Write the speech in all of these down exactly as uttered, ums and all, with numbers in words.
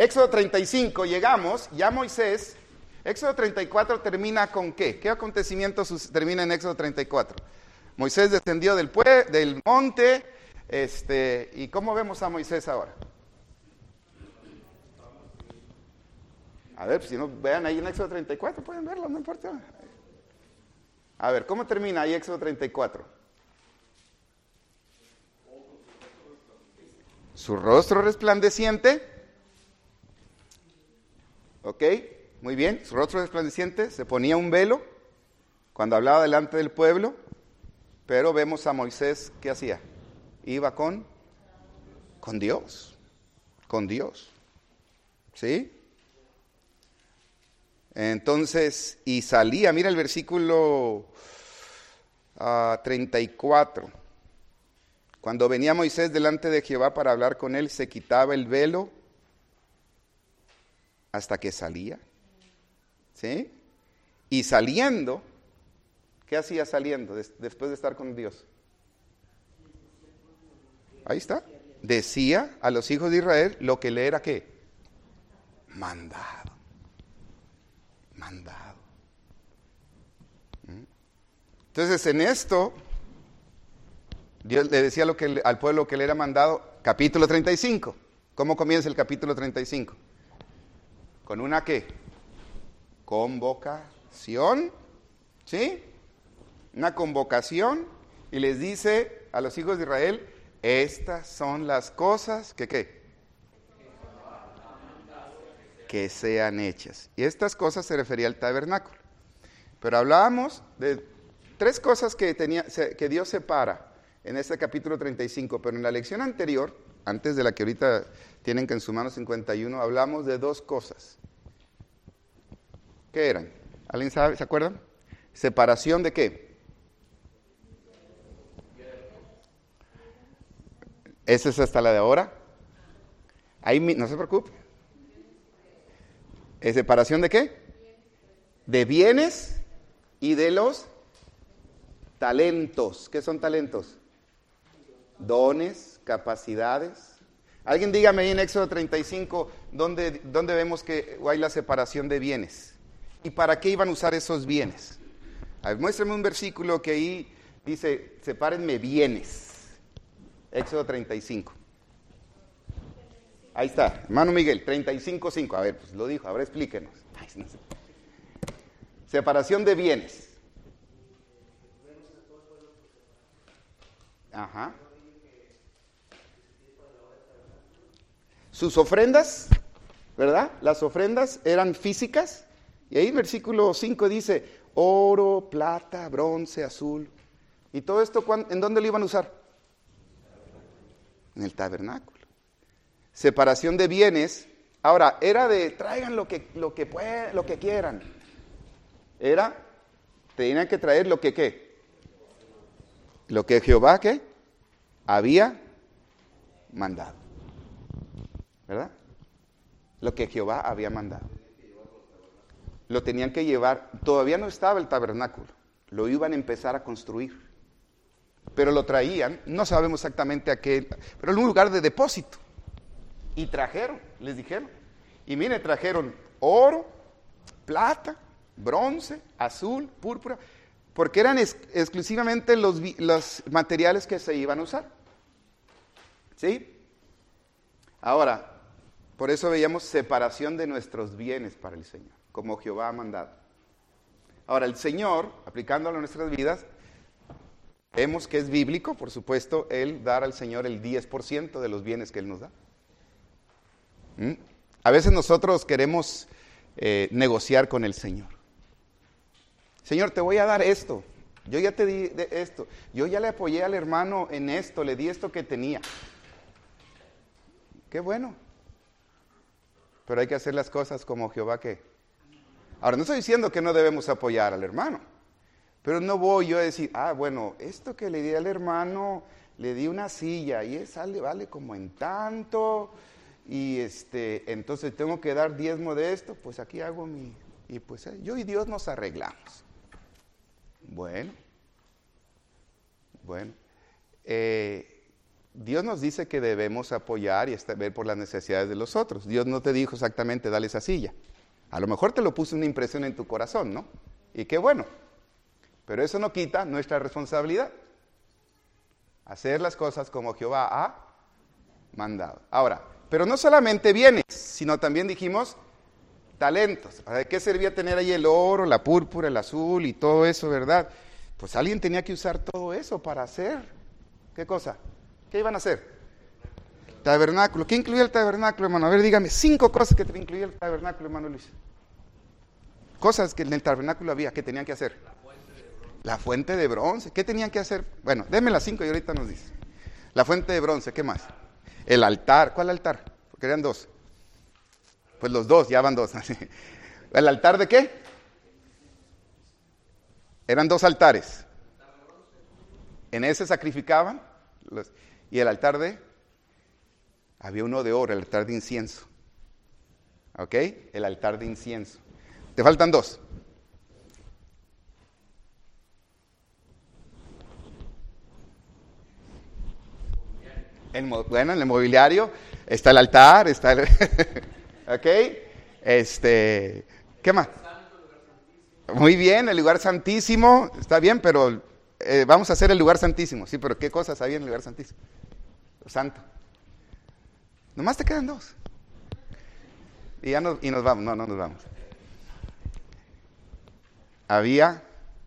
Éxodo treinta y cinco, llegamos, ya Moisés, Éxodo treinta y cuatro termina con ¿qué? ¿Qué acontecimiento termina en Éxodo treinta y cuatro? Moisés descendió del, pue- del monte, este, ¿y cómo vemos a Moisés ahora? A ver, si no, vean ahí en Éxodo treinta y cuatro, pueden verlo, no importa. A ver, ¿cómo termina ahí Éxodo treinta y cuatro? Su rostro resplandeciente. Ok, muy bien, su rostro resplandeciente, se ponía un velo cuando hablaba delante del pueblo, pero vemos a Moisés, ¿qué hacía? Iba con, con Dios, con Dios, ¿sí? Entonces, y salía, mira el versículo uh, treinta y cuatro, cuando venía Moisés delante de Jehová para hablar con él, se quitaba el velo hasta que salía, ¿sí? Y saliendo, ¿qué hacía saliendo des- después de estar con Dios? Ahí está. Decía a los hijos de Israel lo que le era ¿qué? Mandado. Mandado. ¿Mm? Entonces en esto, Dios le decía lo que le- al pueblo que le era mandado, capítulo treinta y cinco. ¿Cómo comienza el capítulo treinta y cinco? Con una ¿qué? Convocación, ¿sí? Una convocación y les dice a los hijos de Israel, estas son las cosas que ¿qué? Que sean hechas. Y estas cosas se refería al tabernáculo. Pero hablábamos de tres cosas que, tenía, que Dios separa en este capítulo treinta y cinco, pero en la lección anterior, antes de la que ahorita tienen que en su mano cincuenta y uno, hablamos de dos cosas. ¿Qué eran? ¿Alguien sabe? ¿Se acuerdan? ¿Separación de qué? Esa es hasta la de ahora. Ahí no se preocupe. ¿Es separación de qué? De bienes y de los talentos. ¿Qué son talentos? Dones, capacidades. Alguien dígame ahí en Éxodo treinta y cinco, ¿dónde, dónde vemos que hay la separación de bienes? ¿Y para qué iban a usar esos bienes? A ver, muéstrame un versículo que ahí dice, sepárenme bienes. Éxodo treinta y cinco. Ahí está, hermano Miguel, treinta y cinco, cinco. A ver, pues lo dijo, ahora explíquenos. Ay, no sé. Separación de bienes. Ajá. Sus ofrendas, ¿verdad? Las ofrendas eran físicas. Y ahí el versículo cinco dice, oro, plata, bronce, azul. ¿Y todo esto en dónde lo iban a usar? En el tabernáculo. Separación de bienes. Ahora, era de traigan lo que, lo que puedan, lo que quieran. Era, tenían que traer lo que qué. Lo que Jehová qué había mandado. ¿Verdad? Lo que Jehová había mandado. Lo tenían que llevar, todavía no estaba el tabernáculo, lo iban a empezar a construir. Pero lo traían, no sabemos exactamente a qué, pero en un lugar de depósito. Y trajeron, les dijeron. Y mire, trajeron oro, plata, bronce, azul, púrpura, porque eran ex- exclusivamente los, los materiales que se iban a usar. ¿Sí? Ahora, por eso veíamos separación de nuestros bienes para el Señor, como Jehová ha mandado. Ahora, el Señor, aplicándolo a nuestras vidas, vemos que es bíblico, por supuesto, el dar al Señor el diez por ciento de los bienes que Él nos da. ¿Mm? A veces nosotros queremos eh, negociar con el Señor. Señor, te voy a dar esto. Yo ya te di de esto. Yo ya le apoyé al hermano en esto, le di esto que tenía. Qué bueno. Pero hay que hacer las cosas como Jehová que. Ahora, no estoy diciendo que no debemos apoyar al hermano, pero no voy yo a decir, ah, bueno, esto que le di al hermano, le di una silla y sale, vale como en tanto, y este, entonces tengo que dar diezmo de esto, pues aquí hago mi, y pues yo y Dios nos arreglamos. Bueno, bueno, eh, Dios nos dice que debemos apoyar y ver por las necesidades de los otros. Dios no te dijo exactamente, dale esa silla. A lo mejor te lo puso una impresión en tu corazón, ¿no? Y qué bueno. Pero eso no quita nuestra responsabilidad. Hacer las cosas como Jehová ha mandado. Ahora, pero no solamente bienes, sino también dijimos talentos. ¿De qué servía tener ahí el oro, la púrpura, el azul y todo eso, verdad? Pues alguien tenía que usar todo eso para hacer. ¿Qué cosa? ¿Qué iban a hacer? Tabernáculo. ¿Qué incluía el tabernáculo, hermano? A ver, dígame, cinco cosas que incluía el tabernáculo, hermano Luis. Cosas que en el tabernáculo había, que tenían que hacer. La fuente de bronce. ¿Qué tenían que hacer? Bueno, déme las cinco y ahorita nos dice. La fuente de bronce, ¿qué más? El altar. ¿Cuál altar? Porque eran dos. Pues los dos, ya van dos. ¿El altar de qué? Eran dos altares. En ese sacrificaban. Los, y el altar de... Había uno de oro, el altar de incienso. ¿Ok? El altar de incienso. Te faltan dos. El, bueno, en el mobiliario está el altar, está el... ¿Ok? Este... ¿Qué más? Muy bien, el lugar santísimo. Está bien, pero eh, vamos a hacer el lugar santísimo. Sí, pero ¿qué cosas había en el lugar santísimo? Lo santo. Nomás te quedan dos. Y ya nos, y nos vamos. No, no nos vamos. Había...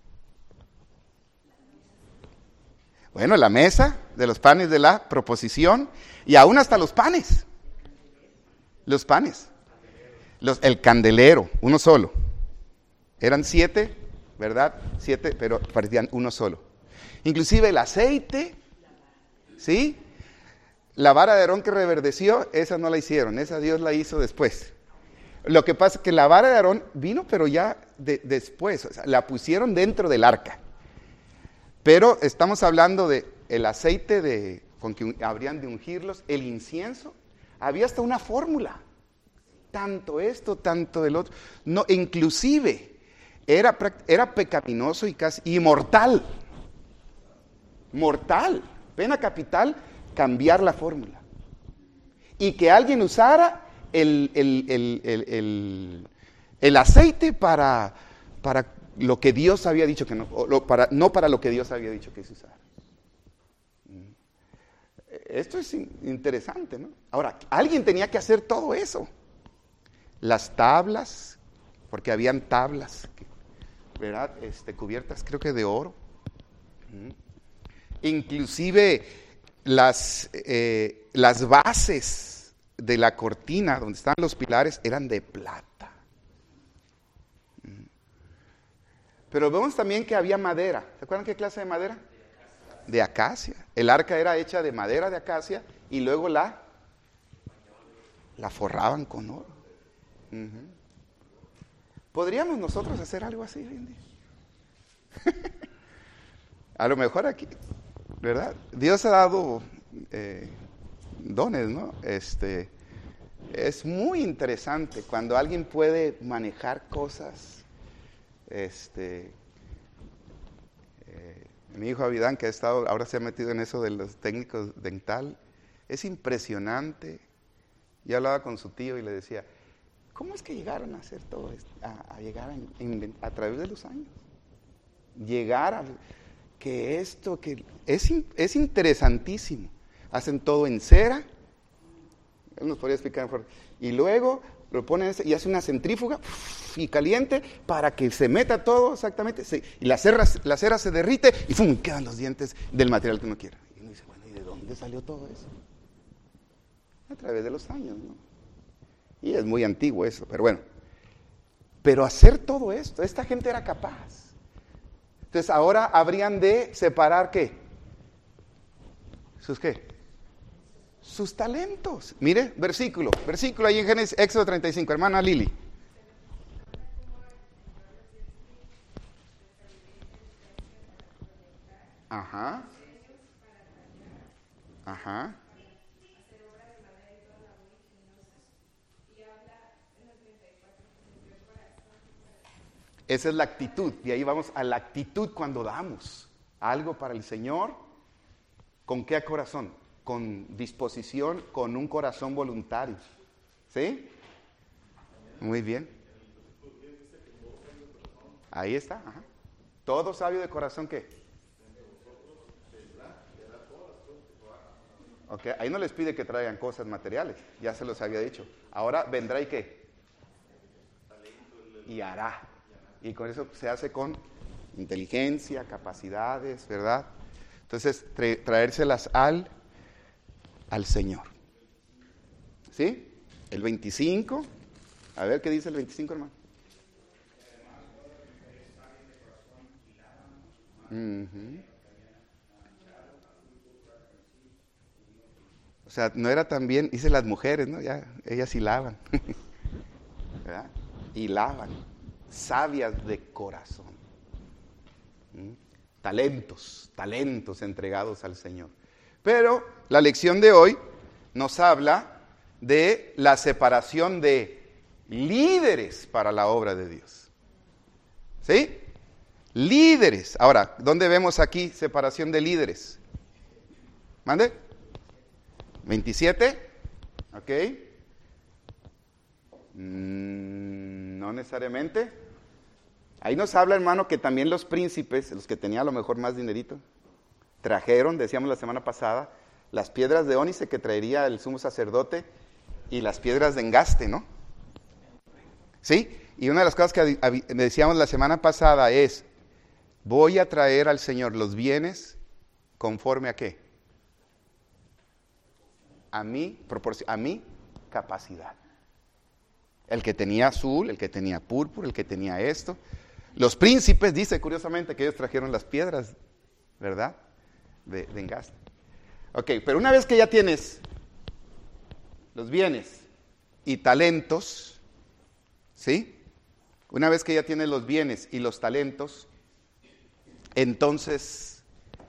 Bueno, la mesa de los panes de la proposición y aún hasta los panes. Los panes. Los, el candelero, uno solo. Eran siete, ¿verdad? Siete, pero parecían uno solo. Inclusive el aceite, ¿sí? La vara de Aarón que reverdeció, esa no la hicieron, esa Dios la hizo después. Lo que pasa es que la vara de Aarón vino, pero ya de, después, o sea, la pusieron dentro del arca. Pero estamos hablando de el aceite de, con que habrían de ungirlos, el incienso. Había hasta una fórmula. Tanto esto, tanto el otro. No, inclusive era, era pecaminoso y casi y mortal. Mortal. Pena capital, cambiar la fórmula. Y que alguien usara el, el, el, el, el, el aceite para... para lo que Dios había dicho que no, o para, no para lo que Dios había dicho que se usara. Esto es interesante, ¿no? Ahora, alguien tenía que hacer todo eso. Las tablas, porque habían tablas, ¿verdad? Este, cubiertas creo que de oro. Inclusive las, eh, las bases de la cortina donde estaban los pilares eran de plata. Pero vemos también que había madera. ¿Se acuerdan qué clase de madera? De acacia. El arca era hecha de madera de acacia y luego la, la forraban con oro. Uh-huh. ¿Podríamos nosotros hacer algo así, Lindy? A lo mejor aquí, ¿verdad? Dios ha dado eh, dones, ¿no? Este, es muy interesante cuando alguien puede manejar cosas. Este, eh, mi hijo Abidán, que ha estado, ahora se ha metido en eso de los técnicos dental, es impresionante. Yo hablaba con su tío y le decía, ¿cómo es que llegaron a hacer todo esto? A, a llegar a, en, a través de los años. Llegar a que esto, que es, es interesantísimo. Hacen todo en cera, él nos podría explicar mejor, y luego lo ponen y hace una centrífuga y caliente para que se meta todo exactamente, se, y la cera, la cera se derrite y ¡fum! Quedan los dientes del material que uno quiera. Y uno dice, bueno, ¿y de dónde salió todo eso? A través de los años, ¿no? Y es muy antiguo eso, pero bueno. Pero hacer todo esto, esta gente era capaz. Entonces ahora habrían de separar ¿qué? ¿Sus qué? Sus talentos. Mire, versículo, versículo ahí en Génesis, Éxodo treinta y cinco, hermana Lili. Ajá. Ajá. Esa es la actitud, y ahí vamos a la actitud cuando damos algo para el Señor. ¿Con qué corazón? con disposición, con un corazón voluntario. ¿Sí? Muy bien. Ahí está. Ajá. Todo sabio de corazón, ¿qué? Okay. Ahí no les pide que traigan cosas materiales, ya se los había dicho. Ahora vendrá y ¿qué? Y hará. Y con eso se hace con inteligencia, capacidades, ¿verdad? Entonces, tra- traérselas al, al Señor. ¿Sí? El veinticinco. A ver qué dice el veinticinco, hermano. Uh-huh. O sea, no era también, dice las mujeres, ¿no? Ya, ellas hilaban, ¿verdad? Hilaban, sabias de corazón. ¿Mm? Talentos, talentos entregados al Señor. Pero la lección de hoy nos habla de la separación de líderes para la obra de Dios. ¿Sí? Líderes. Ahora, ¿dónde vemos aquí separación de líderes? ¿Mande? veintisiete. Ok. Mm, no necesariamente. Ahí nos habla, hermano, que también los príncipes, los que tenían a lo mejor más dinerito, trajeron, decíamos la semana pasada, las piedras de ónice que traería el sumo sacerdote y las piedras de engaste, ¿no? ¿Sí? Y una de las cosas que decíamos la semana pasada es, voy a traer al Señor los bienes conforme a qué? A mi, a mi capacidad. El que tenía azul, el que tenía púrpura, el que tenía esto. Los príncipes, dice curiosamente que ellos trajeron las piedras, ¿verdad? De, de engaste. Ok, pero una vez que ya tienes los bienes y talentos, ¿sí? Una vez que ya tienes los bienes y los talentos, entonces,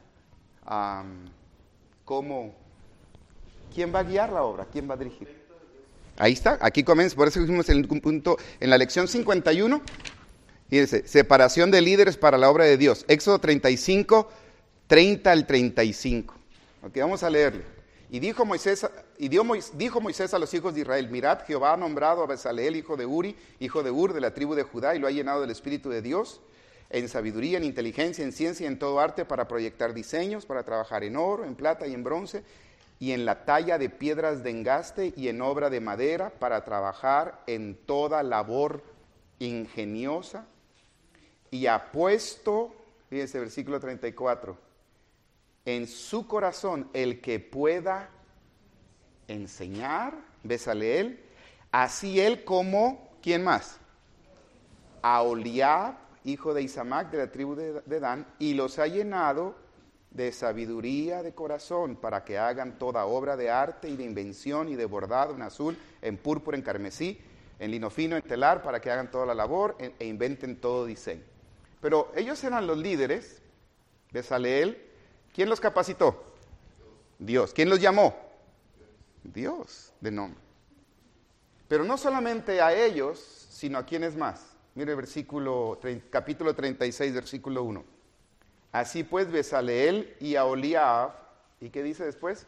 um, ¿cómo? ¿Quién va a guiar la obra? ¿Quién va a dirigir? Ahí está, aquí comienza, por eso dijimos en un punto, en la lección cincuenta y uno, fíjense, separación de líderes para la obra de Dios. Éxodo treinta y cinco, treinta al treinta y cinco. Ok, vamos a leerle. Y dijo Moisés, y dio, dijo Moisés a los hijos de Israel, mirad, Jehová ha nombrado a Bezaleel, hijo de Uri, hijo de Ur, de la tribu de Judá, y lo ha llenado del Espíritu de Dios, en sabiduría, en inteligencia, en ciencia y en todo arte, para proyectar diseños, para trabajar en oro, en plata y en bronce, y en la talla de piedras de engaste y en obra de madera, para trabajar en toda labor ingeniosa. Y ha puesto, fíjense, versículo treinta y cuatro, en su corazón el que pueda enseñar, Bezaleel, así él como, ¿quién más? Aholiab, hijo de Isamac, de la tribu de, de Dan, y los ha llenado de sabiduría de corazón, para que hagan toda obra de arte y de invención y de bordado en azul, en púrpura, en carmesí, en lino fino, en telar, para que hagan toda la labor e, e inventen todo diseño. Pero ellos eran los líderes, Bezaleel. ¿Quién los capacitó? Dios. ¿Quién los llamó? Dios, de nombre. Pero no solamente a ellos, sino a quiénes más. Mire versículo, capítulo treinta y seis, versículo uno. Así pues, Bezaleel y Aholiab, ¿y qué dice después?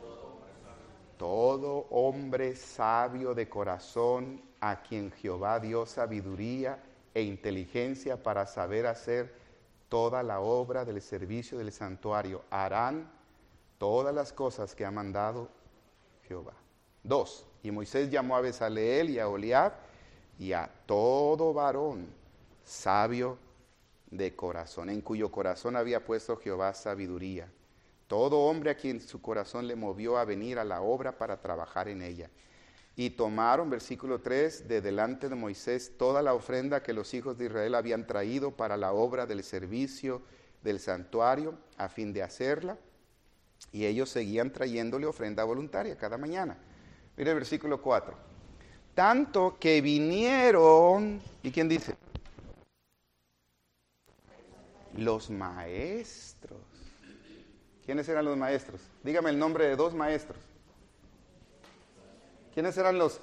Todo hombre sabio de corazón, a quien Jehová dio sabiduría e inteligencia para saber hacer toda la obra del servicio del santuario, harán todas las cosas que ha mandado Jehová. Dos, y Moisés llamó a Bezaleel y a Aholiab y a todo varón sabio de corazón, en cuyo corazón había puesto Jehová sabiduría. Todo hombre a quien su corazón le movió a venir a la obra para trabajar en ella. Y tomaron, versículo tres, de delante de Moisés toda la ofrenda que los hijos de Israel habían traído para la obra del servicio del santuario, a fin de hacerla. Y ellos seguían trayéndole ofrenda voluntaria cada mañana. Mire el versículo cuatro. Tanto que vinieron, ¿y quién dice? Los maestros. ¿Quiénes eran los maestros? Dígame el nombre de dos maestros. ¿Quiénes eran los?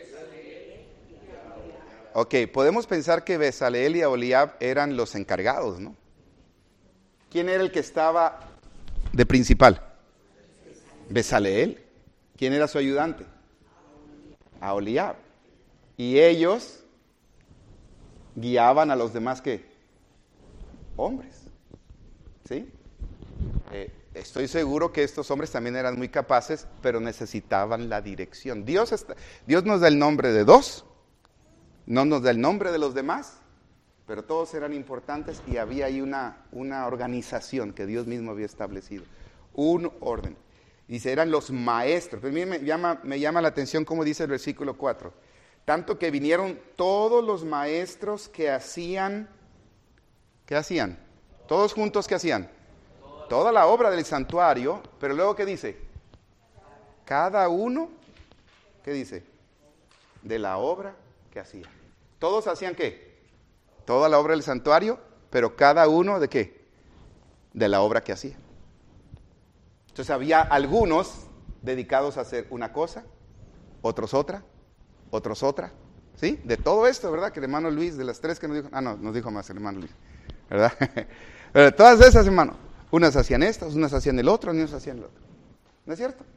Ok, podemos pensar que Bezaleel y Aholiab eran los encargados, ¿no? ¿Quién era el que estaba de principal? Bezaleel. ¿Quién era su ayudante? Aholiab. Y ellos guiaban a los demás, ¿qué? Hombres. ¿Sí? Eh, estoy seguro que estos hombres también eran muy capaces, pero necesitaban la dirección. Dios, está, Dios nos da el nombre de dos, no nos da el nombre de los demás, pero todos eran importantes y había ahí una, una organización que Dios mismo había establecido. Un orden. Dice, eran los maestros. Pero a mí me llama, me llama la atención como dice el versículo cuatro. Tanto que vinieron todos los maestros que hacían, ¿qué hacían? Todos juntos, ¿qué hacían? Toda la obra del santuario, pero luego, ¿qué dice? Cada uno, ¿qué dice? De la obra que hacía. ¿Todos hacían qué? Toda la obra del santuario, pero cada uno, ¿de qué? De la obra que hacía. Entonces había algunos dedicados a hacer una cosa, otros otra, otros otra, ¿sí? De todo esto, ¿verdad? Que el hermano Luis, de las tres que nos dijo, ah, no, nos dijo más el hermano Luis, ¿verdad? Pero de todas esas, hermano, unas hacían estas, unas hacían el otro, unas hacían el otro. ¿No es cierto?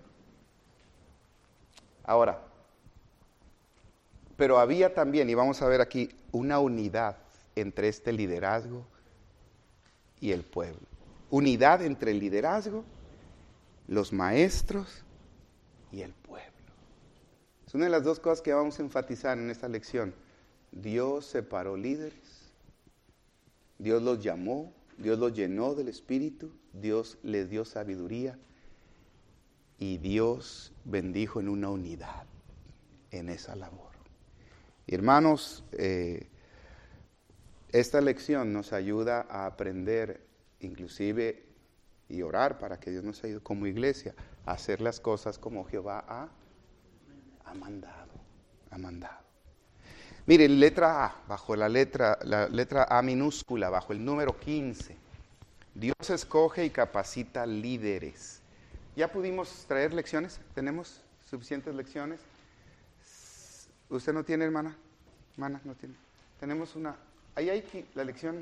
Ahora, pero había también, y vamos a ver aquí, una unidad entre este liderazgo y el pueblo. Unidad entre el liderazgo, los maestros y el pueblo. Es una de las dos cosas que vamos a enfatizar en esta lección. Dios separó líderes, Dios los llamó, Dios los llenó del Espíritu, Dios les dio sabiduría y Dios bendijo en una unidad en esa labor. Y hermanos, eh, esta lección nos ayuda a aprender, inclusive, y orar para que Dios nos ayude como iglesia a hacer las cosas como Jehová ha, ha mandado, ha mandado. Miren, letra A, bajo la letra, la letra A minúscula, bajo el número quince. Dios escoge y capacita líderes. ¿Ya pudimos traer lecciones? ¿Tenemos suficientes lecciones? ¿Usted no tiene, hermana? Hermana, no tiene. Tenemos una... Ahí hay la lección.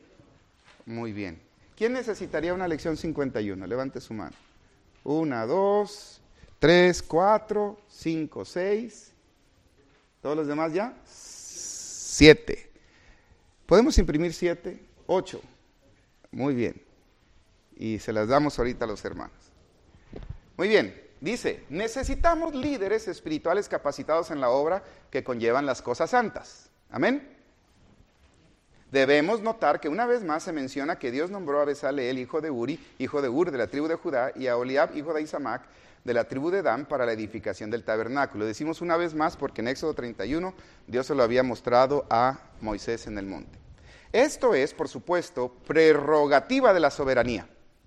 Muy bien. ¿Quién necesitaría una lección cincuenta y uno? Levante su mano. Una, dos, tres, cuatro, cinco, seis. ¿Todos los demás ya? Siete. ¿Podemos imprimir siete? Ocho. Muy bien. Y se las damos ahorita a los hermanos. Muy bien. Dice, necesitamos líderes espirituales capacitados en la obra que conllevan las cosas santas. Amén. Debemos notar que una vez más se menciona que Dios nombró a Bezaleel, hijo de Uri, hijo de Ur, de la tribu de Judá, y a Aholiab, hijo de Isamac, de la tribu de Dan, para la edificación del tabernáculo. Decimos una vez más porque en Éxodo treinta y uno Dios se lo había mostrado a Moisés en el monte. Esto es, por supuesto, prerrogativa de la soberanía.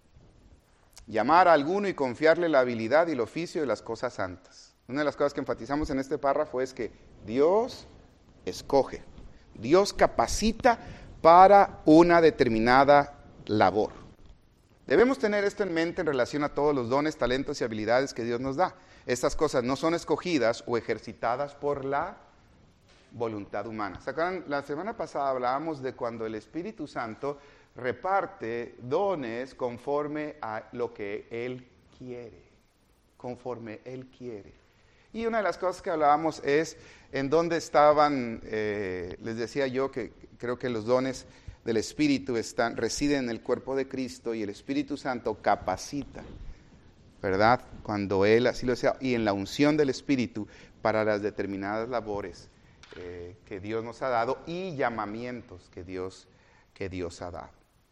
Llamar a alguno y confiarle la habilidad y el oficio de las cosas santas. Una de las cosas que enfatizamos en este párrafo es que Dios escoge. Dios capacita para una determinada labor. Debemos tener esto en mente en relación a todos los dones, talentos y habilidades que Dios nos da. Estas cosas no son escogidas o ejercitadas por la voluntad humana. ¿Se acuerdan? La semana pasada hablábamos de cuando el Espíritu Santo reparte dones conforme a lo que Él quiere. Conforme Él quiere. Y una de las cosas que hablábamos es en dónde estaban, eh, les decía yo que creo que los dones del Espíritu están, residen en el cuerpo de Cristo y el Espíritu Santo capacita, ¿verdad? Cuando Él así lo sea, y en la unción del Espíritu para las determinadas labores eh, que Dios nos ha dado y llamamientos que Dios, que Dios ha dado.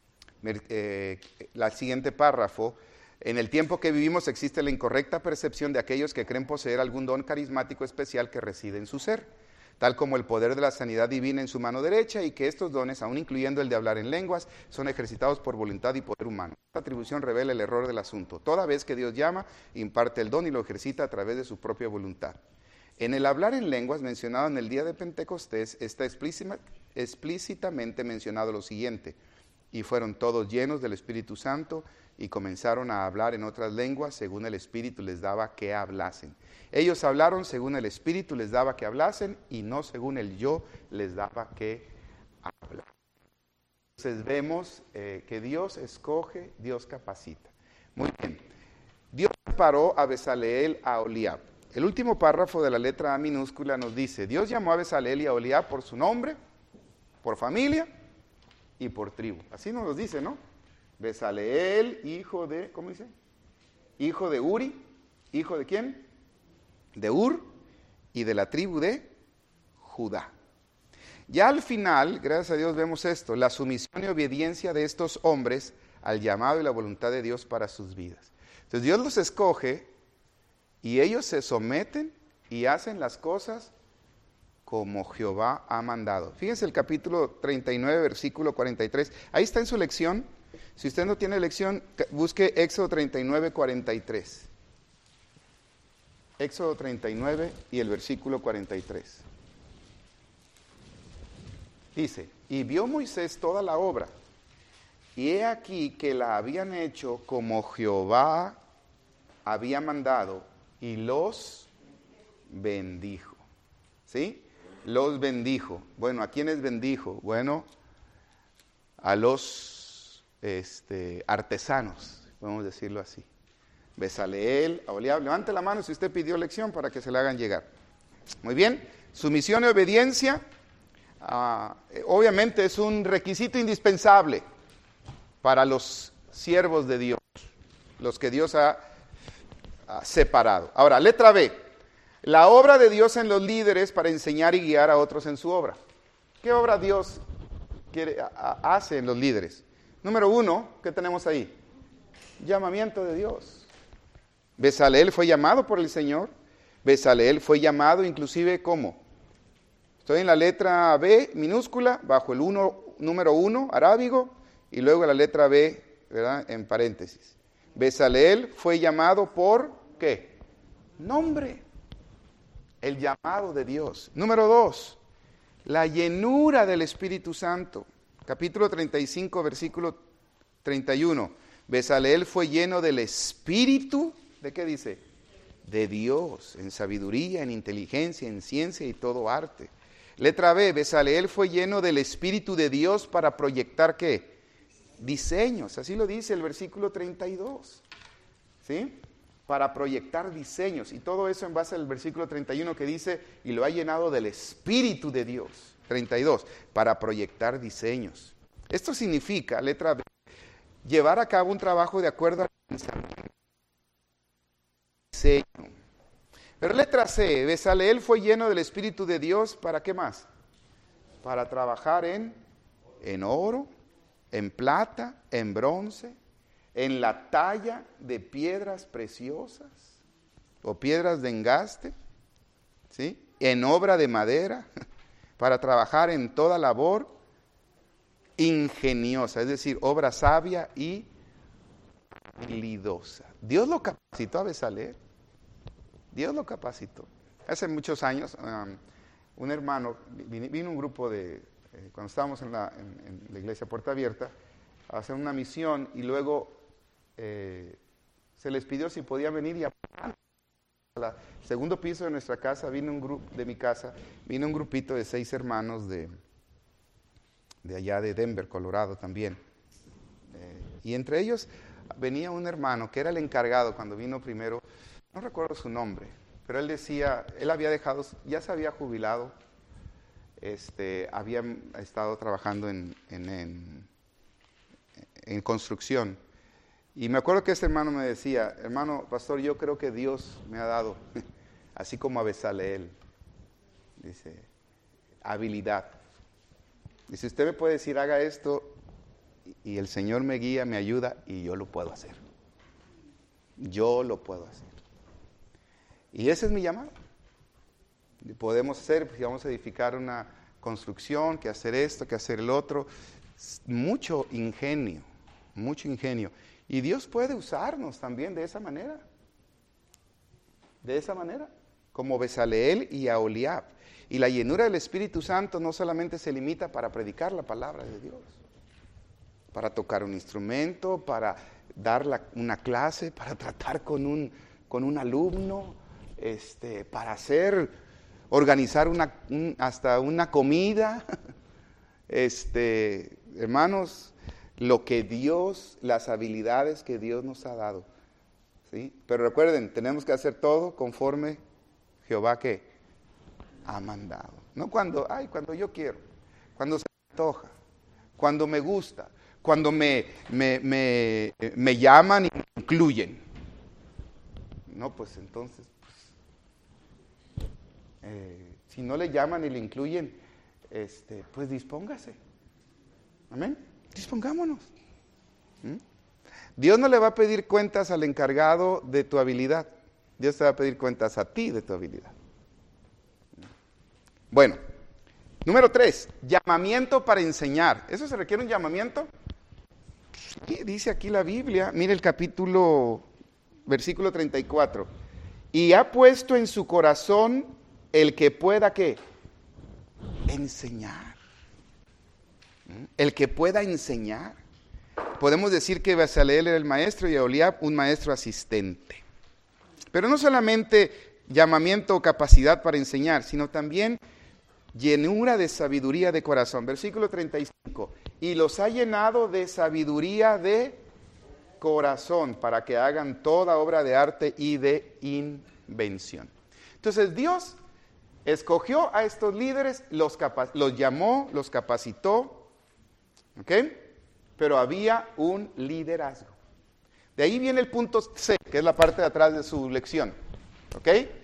Eh, el siguiente párrafo. En el tiempo que vivimos existe la incorrecta percepción de aquellos que creen poseer algún don carismático especial que reside en su ser, tal como el poder de la sanidad divina en su mano derecha, y que estos dones, aun incluyendo el de hablar en lenguas, son ejercitados por voluntad y poder humano. Esta atribución revela el error del asunto. Toda vez que Dios llama, imparte el don y lo ejercita a través de su propia voluntad. En el hablar en lenguas mencionado en el día de Pentecostés está explícitamente mencionado lo siguiente: y fueron todos llenos del Espíritu Santo y comenzaron a hablar en otras lenguas según el Espíritu les daba que hablasen. Ellos hablaron según el Espíritu les daba que hablasen y no según el yo les daba que hablasen. Entonces vemos eh, que Dios escoge, Dios capacita. Muy bien. Dios separó a Bezaleel a Aholiab. El último párrafo de la letra A minúscula nos dice, Dios llamó a Bezaleel y a Aholiab por su nombre, por familia y por tribu. Así nos lo dice, ¿no? Bezaleel, hijo de, ¿cómo dice? Hijo de Uri, hijo de quién? De Ur y de la tribu de Judá. Ya al final, gracias a Dios, vemos esto, la sumisión y obediencia de estos hombres al llamado y la voluntad de Dios para sus vidas. Entonces Dios los escoge y ellos se someten y hacen las cosas como Jehová ha mandado. Fíjense el capítulo treinta y nueve, versículo cuarenta y tres. Ahí está en su lección. Si usted no tiene lección, busque Éxodo treinta y nueve, cuarenta y tres. Éxodo treinta y nueve y el versículo cuarenta y tres. Dice, y vio Moisés toda la obra, y he aquí que la habían hecho como Jehová había mandado, y los bendijo. ¿Sí? Los bendijo. Bueno, ¿a quiénes bendijo? Bueno, a los este, artesanos, podemos decirlo así. Bezaleel, Aholiab, levante la mano si usted pidió lección para que se la hagan llegar. Muy bien, sumisión y obediencia, uh, obviamente es un requisito indispensable para los siervos de Dios, los que Dios ha, ha separado. Ahora, letra B, la obra de Dios en los líderes para enseñar y guiar a otros en su obra. ¿Qué obra Dios quiere, a, hace en los líderes? Número uno, ¿qué tenemos ahí? Llamamiento de Dios. Bezaleel fue llamado por el Señor. Bezaleel fue llamado inclusive ¿cómo? Estoy en la letra B minúscula, bajo el uno, número uno, arábigo, y luego la letra B, ¿verdad? En paréntesis. Bezaleel fue llamado por, ¿qué? Nombre. El llamado de Dios. Número dos, la llenura del Espíritu Santo. Capítulo treinta y cinco, versículo treinta y uno. Bezaleel fue lleno del Espíritu, ¿de qué dice? De Dios, en sabiduría, en inteligencia, en ciencia y todo arte. Letra B, Bezaleel fue lleno del Espíritu de Dios para proyectar, ¿qué? Diseños, así lo dice el versículo treinta y dos, ¿sí? Para proyectar diseños, y todo eso en base al versículo treinta y uno que dice, y lo ha llenado del Espíritu de Dios, treinta y dos, para proyectar diseños. Esto significa, letra B, llevar a cabo un trabajo de acuerdo al pensamiento. Diseño. Pero letra C, Bezaleel fue lleno del Espíritu de Dios, ¿para qué más? Para trabajar en, en oro, en plata, en bronce, en la talla de piedras preciosas o piedras de engaste, ¿sí? En obra de madera, para trabajar en toda labor ingeniosa, es decir, obra sabia y habilidosa. Dios lo capacitó a Bezaleel. Dios lo capacitó. Hace muchos años, um, un hermano, vino, vino un grupo de, eh, cuando estábamos en la, en, en la iglesia Puerta Abierta, a hacer una misión y luego eh, se les pidió si podían venir y apoyar. Al segundo piso de nuestra casa, vino un grupo, de mi casa, vino un grupito de seis hermanos de, de allá de Denver, Colorado también. Eh, y entre ellos venía un hermano que era el encargado cuando vino primero. No recuerdo su nombre, pero él decía, él había dejado, ya se había jubilado, este, había estado trabajando en, en, en, en construcción. Y me acuerdo que este hermano me decía, hermano, pastor, yo creo que Dios me ha dado, así como a Bezaleel, dice, habilidad. Dice, usted me puede decir, haga esto, y el Señor me guía, me ayuda, y yo lo puedo hacer. Yo lo puedo hacer. Y ese es mi llamado. Podemos hacer, si vamos a edificar una construcción, que hacer esto, que hacer el otro. Mucho ingenio, mucho ingenio. Y Dios puede usarnos también de esa manera. De esa manera. Como Bezaleel y Aholiab. Y la llenura del Espíritu Santo no solamente se limita para predicar la palabra de Dios. Para tocar un instrumento, para dar la, una clase, para tratar con un, con un alumno. Este, para hacer, organizar una, un, hasta una comida, este, hermanos, lo que Dios, las habilidades que Dios nos ha dado, ¿sí? Pero recuerden, tenemos que hacer todo conforme Jehová que ha mandado. No cuando, ay, cuando yo quiero, cuando se me antoja, cuando me gusta, cuando me, me, me, me llaman y me incluyen. No, pues entonces, pues, eh, si no le llaman y le incluyen, este, pues dispóngase. Amén. Dispongámonos. ¿Mm? Dios no le va a pedir cuentas al encargado de tu habilidad. Dios te va a pedir cuentas a ti de tu habilidad. Bueno, número tres, llamamiento para enseñar. ¿Eso se requiere un llamamiento? Sí, dice aquí la Biblia. Mire el capítulo, versículo treinta y cuatro. Y ha puesto en su corazón el que pueda, ¿qué? Enseñar. ¿Mm? El que pueda enseñar. Podemos decir que Bezaleel era el maestro y Aholiab un maestro asistente. Pero no solamente llamamiento o capacidad para enseñar, sino también llenura de sabiduría de corazón. Versículo treinta y cinco. Y los ha llenado de sabiduría de corazón para que hagan toda obra de arte y de invención. Entonces Dios escogió a estos líderes, los, capa- los llamó, los capacitó, ¿ok? Pero había un liderazgo. De ahí viene el punto C, que es la parte de atrás de su lección, ¿ok?